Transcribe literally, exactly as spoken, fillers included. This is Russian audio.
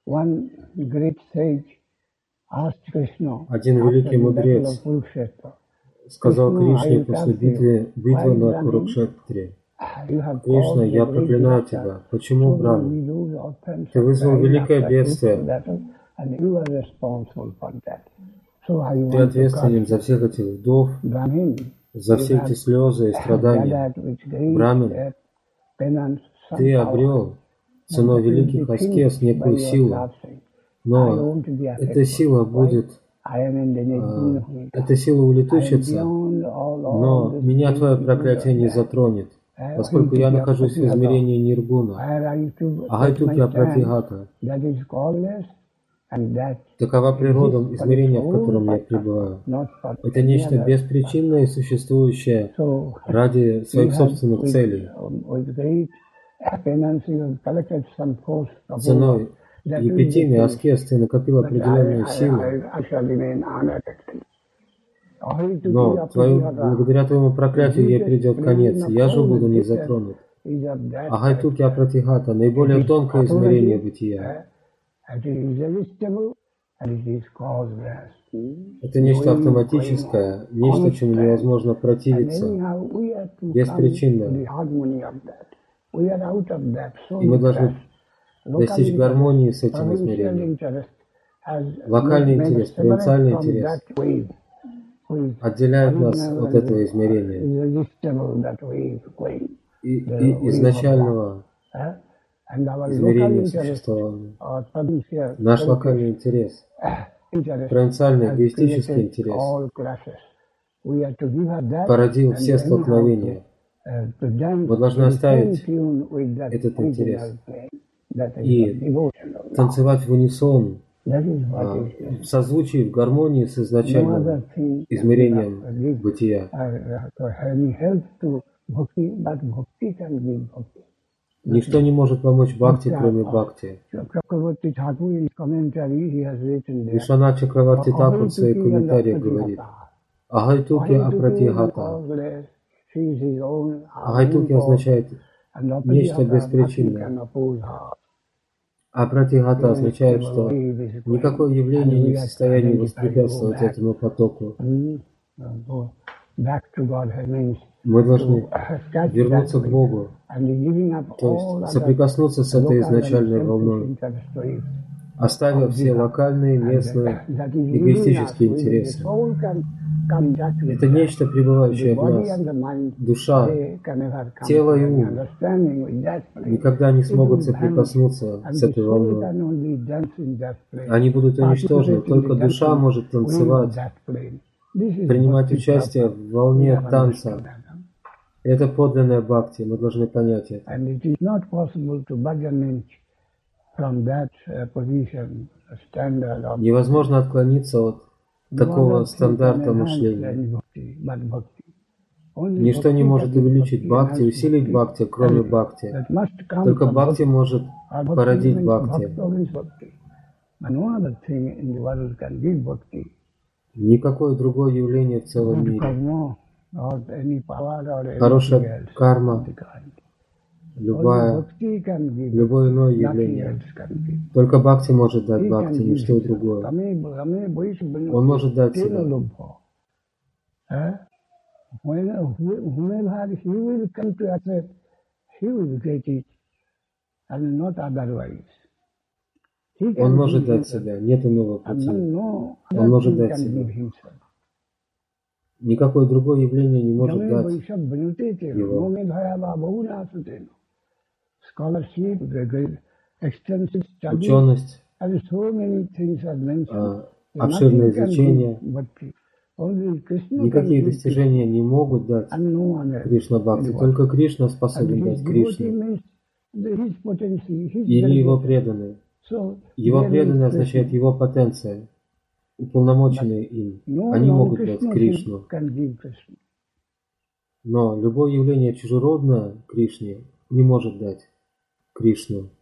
One great sage asked Krishna Один after великий the battle мудрец of Kurukshetra, сказал Krishna, I Кришне will после curse you. битвы, битвы Why, на Brahmin? Курукшетре: You have Кришна, caused a я great проклинаю disaster. тебя. Почему, So we Брахман? lose our sense Ты of вызвал pride великое after бедствие. Kurukshetra battle, and you are responsible for that. So I Ты want to ответственен curse за you. всех этих вдов, Brahmin, за you все эти have слезы и страдания. gathered with great Брамин, uh, penance some ты power. обрел But ценой that will великих be аскез finished by некую your силу, collapsing. I но want to be эта affected. сила Why? будет, I am in the а, Nirguna эта сила I am улетучится, beyond all, all но this меня твое great проклятие не universe. затронет, I поскольку want to я be нахожусь в Apatihata, измерении Ниргуна. where I to take Агайтуки my stand. Апратихата. That is causeless, and that Такова природа exists for its измерения, в own котором я purpose, пребываю. not for Это any нечто other. беспричинное и существующее So ради you своих have, собственных with, целей. um, with great penance, you have collected some force of Ценой that will be епитимии, finished. аскез ты накопил But I, определенную I, силу, I, I shall remain unaffected. Ahituki но твое, Apatihata, благодаря твоему the проклятию ей deepest придет plane конец, of и я же all буду не existence затронут. is of that Агайтуки character. Апратихата, It наиболее is тонкое измерение automatic, бытия. uh, it is irresistible, and it is causeless. Это нечто Knowing, автоматическое, нечто, чему невозможно and противиться, anyhow we have to come to беспричинно. the harmony of that. We are out of that И мы soul должны clash. Local достичь interest, гармонии с этим provincial измерением. interest has Локальный made интерес, us separate провинциальный from интерес that wave. Wave отделяет нас original от and этого измерения irresistible, that wave going, и, the и wave of изначального love. Eh? And our local измерения interest существования. or provincial Наш selfish локальный интерес, interest провинциальный has эгоистический created интерес all clashes. We have to give up that породил and все anyhow to, столкновения. uh, to dance Мы должны in the same оставить tune with that этот original интерес plane, that is и of devotion of love. танцевать в унисон, That is what а, is в созвучии, в гармонии с no изначальным other thing can измерением give бытия. uh, uh, any help to bhakti, but bhakti can give bhakti. Ничто не может помочь бхакти, кроме бхакти. Chakravarti Thakur in his commentary he has written there. Вишванат Чакраварти Такур в своих Ahituki and комментариях говорит: Apratihata. Агайтуки Ahituki is Апратихата. causeless. She is his own, her own Агайтуки cause, означает and нечто Apratihata, nothing беспричинное. can oppose her. Апратихата означает, что Wave is going, никакое явление and не we в have to состоянии identify, go воспрепятствовать back. этому потоку. Mm, uh, go back to Godhead means Мы to должны uh, catch that вернуться к wave, Богу, and giving up то all есть other соприкоснуться с этой local and изначальной selfish волной, interest waves. оставив все локальные, местные, эгоистические интересы. Это нечто, пребывающее в нас. Душа, тело и ум никогда не смогут соприкоснуться с этой волной. Они будут уничтожены. Только душа может танцевать, принимать участие в волне танца. Это подлинная бхакти. Мы должны понять это. Невозможно отклониться от такого стандарта мышления. Ничто не может увеличить бхакти, усилить бхакти, кроме бхакти. Только бхакти может породить бхакти. Никакое другое явление в целом мире. Хорошая карма, любая, любое иное явление. Только бхакти может дать бхакти, ничто другое. Он может дать себя. Он может дать себя, нет иного пути. Он может дать себя. Никакое другое явление не может дать его. Ученость, обширное изучение, никакие достижения не могут дать Кришна Бхакти. Только Кришна способен дать Кришну. Или его преданные. Его преданные означает его потенция, уполномоченные им. Они могут дать Кришну. Но любое явление чужеродное Кришне не может дать Кришну.